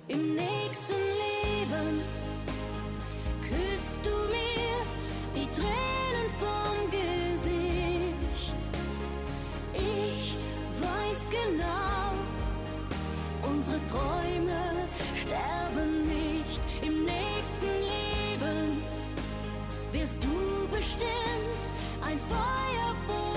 Im nächsten Leben küsst du mir die Tränen vom Gesicht. Ich weiß genau, unsere Träume sterben nicht. Im nächsten Leben wirst du bestimmt ein Feuer vor